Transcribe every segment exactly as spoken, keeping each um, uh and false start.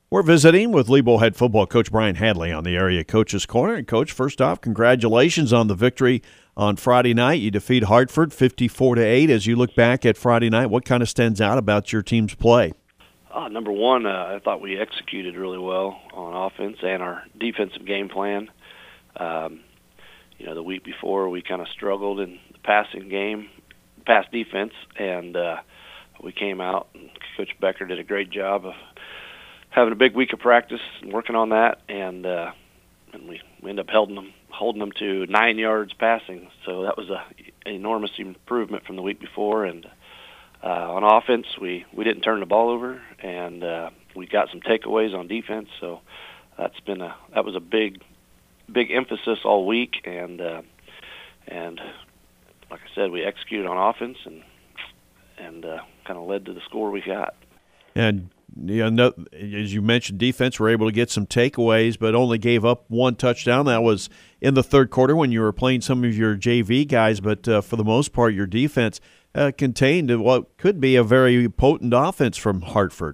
We're visiting with Lebo head football coach Brian Hadley on the Area Coaches Corner. And, Coach, first off, congratulations on the victory on Friday night. You defeat Hartford fifty-four to eight. As you look back at Friday night, what kind of stands out about your team's play? Uh, number one, uh, I thought we executed really well on offense and our defensive game plan. Um, you know, the week before we kind of struggled in the passing game, pass defense, and uh, we came out and Coach Becker did a great job of having a big week of practice and working on that, and uh, and we, we ended up holding them holding them to nine yards passing. So that was a an enormous improvement from the week before. And uh, on offense, we, we didn't turn the ball over, and uh, we got some takeaways on defense. So that's been a that was a big big emphasis all week. And uh, and like I said, we executed on offense and and uh, kind of led to the score we got. And you know, as you mentioned, defense were able to get some takeaways, but only gave up one touchdown. That was in the third quarter when you were playing some of your J V guys. But uh, for the most part, your defense uh, contained what could be a very potent offense from Hartford.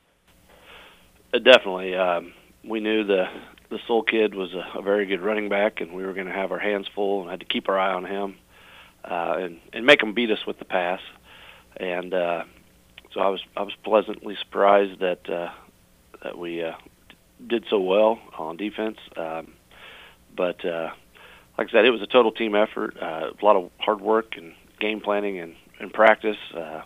Uh, definitely, um, we knew the the Soul kid was a, a very good running back, and we were going to have our hands full and had to keep our eye on him uh, and and make him beat us with the pass. And uh, So I was I was pleasantly surprised that uh, that we uh, did so well on defense. Um, but uh, like I said, it was a total team effort. Uh, a lot of hard work and game planning and, and practice. Uh,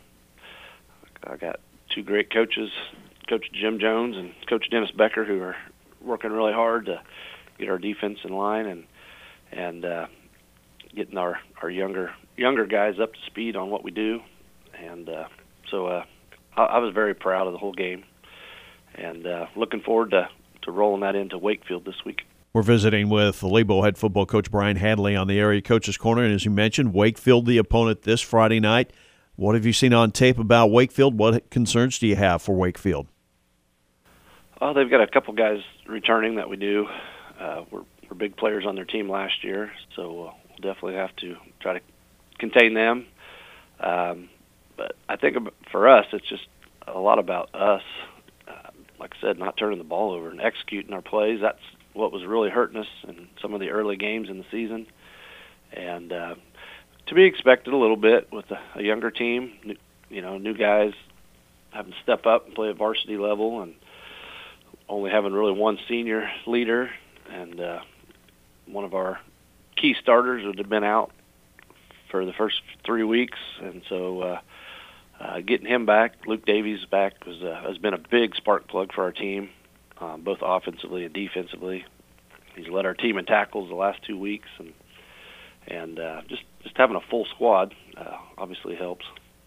I got two great coaches, Coach Jim Jones and Coach Dennis Becker, who are working really hard to get our defense in line and and uh, getting our, our younger younger guys up to speed on what we do. And uh, so. Uh, I was very proud of the whole game, and uh, looking forward to, to rolling that into Wakefield this week. We're visiting with Lebo head football coach Brian Hadley on the Area Coaches Corner, and as you mentioned, Wakefield the opponent this Friday night. What have you seen on tape about Wakefield? What concerns do you have for Wakefield? Well, they've got a couple guys returning that we do. Uh, we're, we're big players on their team last year, so we'll definitely have to try to contain them. Um, But I think for us, it's just a lot about us, uh, like I said, not turning the ball over and executing our plays. That's what was really hurting us in some of the early games in the season. And uh, to be expected a little bit with a, a younger team, new, you know, new guys having to step up and play at varsity level and only having really one senior leader. And uh, one of our key starters would have been out for the first three weeks. And so uh, Uh, getting him back, Luke Davies back, was uh, has been a big spark plug for our team, uh, both offensively and defensively. He's led our team in tackles the last two weeks, and and uh, just just having a full squad uh, obviously helps.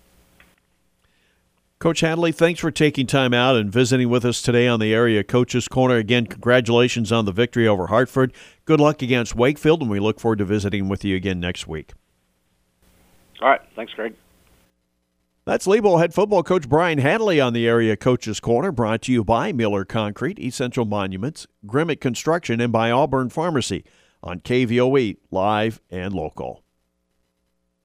Coach Hadley, thanks for taking time out and visiting with us today on the Area Coaches Corner. Again, congratulations on the victory over Hartford. Good luck against Wakefield, and we look forward to visiting with you again next week. All right, thanks, Greg. That's Lebo head football coach Brian Hadley on the Area Coaches Corner, brought to you by Miller Concrete, Essential Monuments, Grimmett Construction, and by Auburn Pharmacy on K V O E, live and local.